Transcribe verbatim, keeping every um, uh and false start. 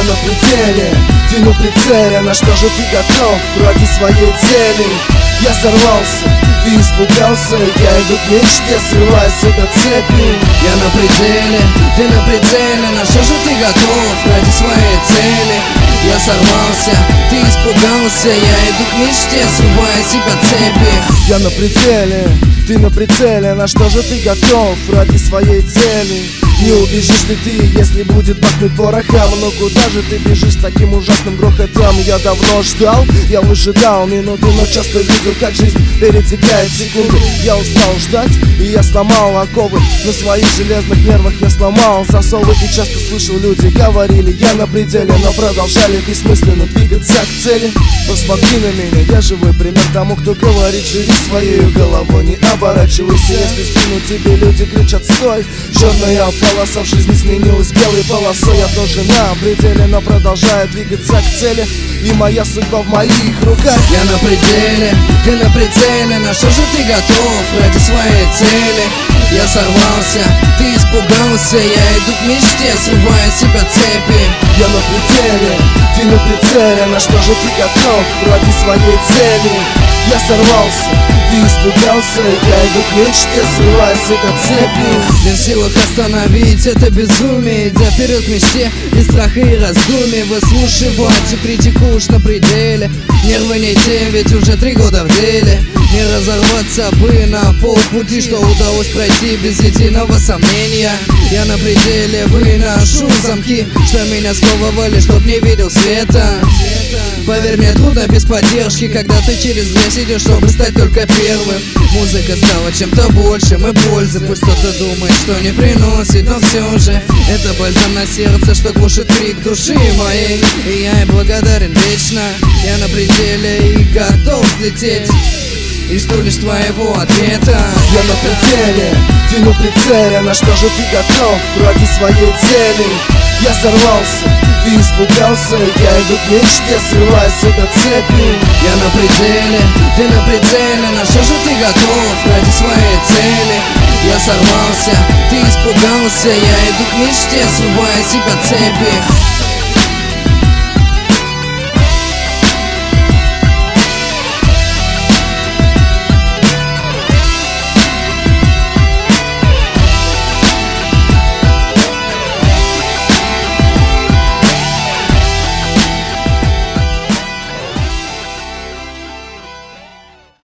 на пределе, ты на прицеле. На что же ты готов ради своей цели? Я сорвался, ты испугался. Я иду к мечте, срывая с себя цепи. Я на пределе, ты на прицеле. На что же ты готов ради своей цели? Я сорвался, ты испугался. Я иду к мечте, срывая с себя цепи. Я на пределе, ты на прицеле. На что же ты готов ради своей цели? Не убежишь ли ты, если будет пахнуть порохом? Но куда же ты бежишь с таким ужасным грохотом? Я давно ждал, я выжидал минуты, но часто видел, как жизнь перетекает в секунды. Я устал ждать, и я сломал оковы. На своих железных нервах я сломал засовы. И часто слышал, люди говорили, я на пределе, но продолжали бессмысленно двигаться к цели. Посмотри на меня, я живой пример тому, кто говорит, живи своей головой, не оборачивайся. Если в спину тебе люди кричат стой, черная полоса в жизни сменилась белой полосой. Я тоже на пределе, но продолжаю двигаться к цели. И моя судьба в моих руках. Я на пределе, ты на прицеле. На что же ты готов ради своей цели? Я сорвался, ты испугался. Я иду к мечте, срывая с себя цепи. Я на пределе, ты на прицеле. На что же ты готов ради своей цели? Я сорвался, ты испугался. Я иду к мечте, срывая с себя цепи. Не в силах остановить это безумие, идя вперед к мечте, без страха и раздумий. Выслушивайте критику уж на пределе. Нервы не те, ведь уже три года в деле. Не разорваться бы на полпути, что удалось пройти без единого сомнения. Я на пределе, выношу замки, что меня сковывали, чтоб не видел света. Поверь мне, трудно без поддержки, когда ты через лес идешь, чтобы стать только первым. Музыка стала чем-то большим и пользы. Пусть кто-то думает, что не приносит, но все же это бальзам на сердце, что глушит крик души моей. И я ей благодарен вечно. Я на пределе и готов взлететь, и жду лишь твоего ответа. Я на пределе, ты на прицеле. На что же ты готов ради своей цели? Я сорвался, ты испугался. Я иду к мечте, срывая с себя цепи. Я на пределе, ты на прицеле. На что же ты готов ради своей цели? Я сорвался, ты испугался. Я иду к мечте, срывая с себя цепи.